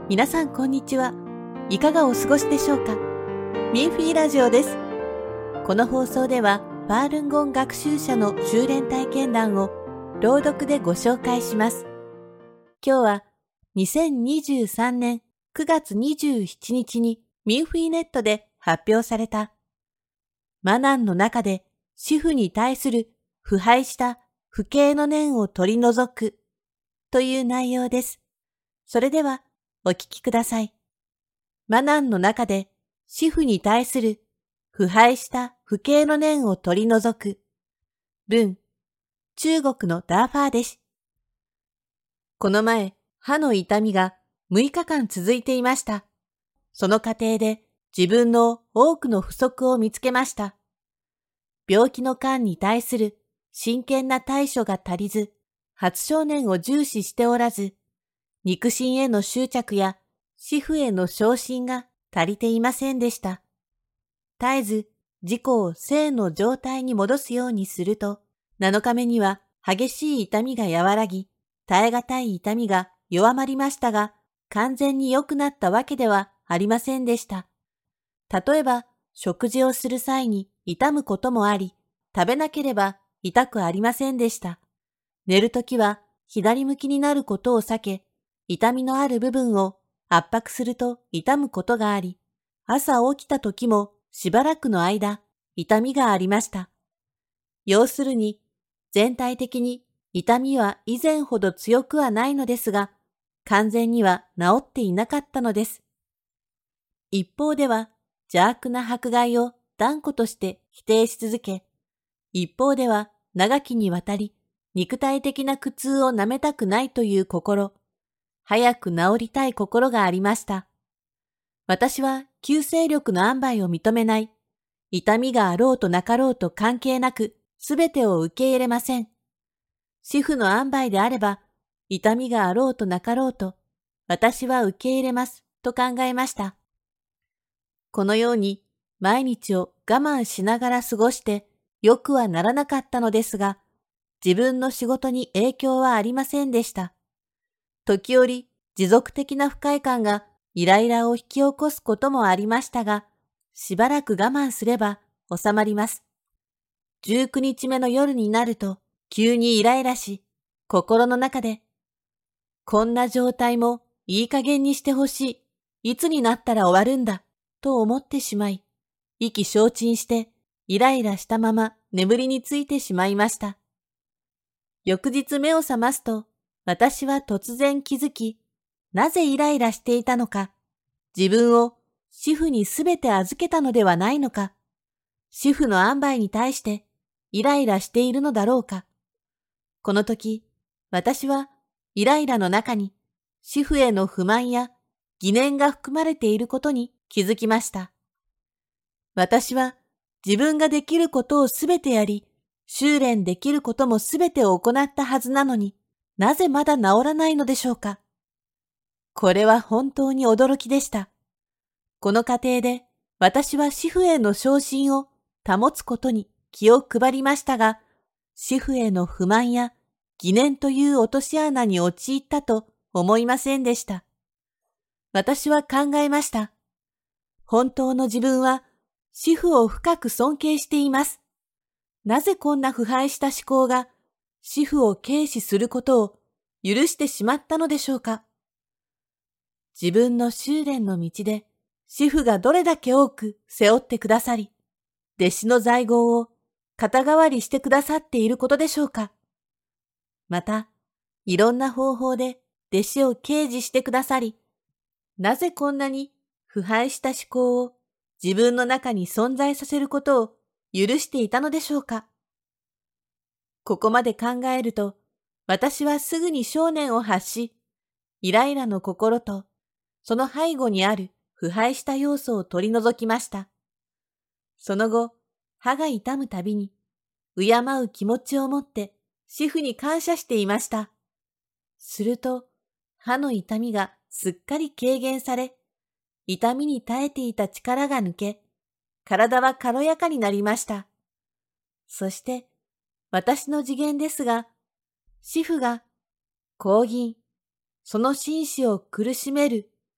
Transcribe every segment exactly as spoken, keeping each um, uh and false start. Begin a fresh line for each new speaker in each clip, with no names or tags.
皆さんこんにちは。いかがお過ごしでしょうか。ミンフィーラジオです。この放送ではファールンゴン学習者の修練体験談を朗読でご紹介します。今日はにせんにじゅうさんねんくがつにじゅうしちにちにミンフィーネットで発表されたマナンの中で主婦に対する腐敗した不敬の念を取り除くという内容です。それではお聞きください。マナンの中で主婦に対する腐敗した不敬の念を取り除く。文、中国のダーファー弟子。この前、歯の痛みがむいかかん続いていました。その過程で自分の多くの不足を見つけました。病気の患に対する真剣な対処が足りず、発症年を重視しておらず、肉親への執着や主婦への昇進が足りていませんでした。絶えず自己を正の状態に戻すようにすると、なのかめには激しい痛みが和らぎ、耐え難い痛みが弱まりましたが、完全に良くなったわけではありませんでした。例えば、食事をする際に痛むこともあり、食べなければ痛くありませんでした。寝るときは左向きになることを避け、痛みのある部分を圧迫すると痛むことがあり、朝起きたときもしばらくの間、痛みがありました。要するに、全体的に痛みは以前ほど強くはないのですが、完全には治っていなかったのです。一方では、邪悪な迫害を断固として否定し続け、一方では長きにわたり肉体的な苦痛をなめたくないという心、早く治りたい心がありました。私は救世力の塩梅を認めない。痛みがあろうとなかろうと関係なく、すべてを受け入れません。主婦の塩梅であれば、痛みがあろうとなかろうと、私は受け入れますと考えました。このように、毎日を我慢しながら過ごして、よくはならなかったのですが、自分の仕事に影響はありませんでした。時折、持続的な不快感がイライラを引き起こすこともありましたが、しばらく我慢すれば収まります。じゅうくにちめの夜になると、急にイライラし、心の中で、こんな状態もいい加減にしてほしい、いつになったら終わるんだ、と思ってしまい、意気消沈してイライラしたまま眠りについてしまいました。翌日目を覚ますと、私は突然気づき、なぜイライラしていたのか、自分を主婦にすべて預けたのではないのか、主婦の塩梅に対してイライラしているのだろうか。この時、私はイライラの中に主婦への不満や疑念が含まれていることに気づきました。私は自分ができることをすべてやり、修練できることもすべてを行ったはずなのに、なぜまだ治らないのでしょうか。これは本当に驚きでした。この過程で私は主婦への昇進を保つことに気を配りましたが、主婦への不満や疑念という落とし穴に陥ったと思いませんでした。私は考えました。本当の自分は主婦を深く尊敬しています。なぜこんな腐敗した思考が主婦を軽視することを許してしまったのでしょうか。自分の修練の道で主婦がどれだけ多く背負ってくださり、弟子の在業を肩代わりしてくださっていることでしょうか。また、いろんな方法で弟子を軽視してくださり、なぜこんなに腐敗した思考を自分の中に存在させることを許していたのでしょうか。ここまで考えると、私はすぐに聖念を発し、イライラの心とその背後にある腐敗した要素を取り除きました。その後、歯が痛むたびに、敬う気持ちを持って主婦に感謝していました。すると、歯の痛みがすっかり軽減され、痛みに耐えていた力が抜け、体は軽やかになりました。そして、私の次元ですが、主婦が、公銀、その紳士を苦しめる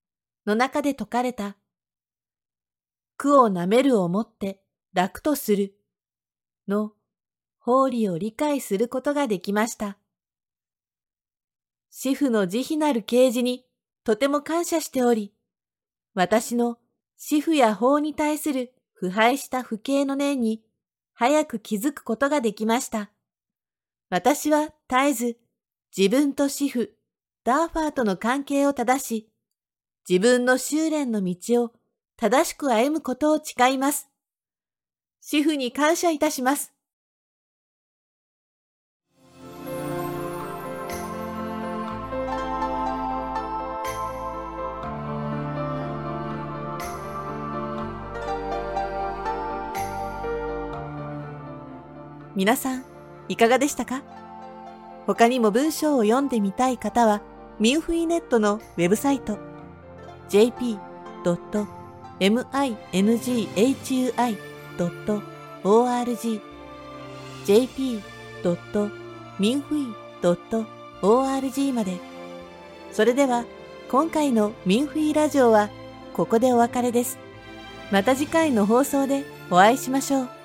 の中で説かれた、苦をなめるをもって楽とするの法理を理解することができました。師父の慈悲なる啓示にとても感謝しており、私の師父や法に対する腐敗した不敬の念に早く気づくことができました。私は絶えず自分と師父、ダーファーとの関係を正し、自分の修練の道を正しく歩むことを誓います。師父に感謝いたします。皆さん、いかがでしたか？他にも文章を読んでみたい方は、ミンフィーネットのウェブサイト ジェーピードットミンフィードットオーアールジー ジェーピードットミンフィードットオーアールジー まで。それでは、今回のミンフィーラジオはここでお別れです。また次回の放送でお会いしましょう。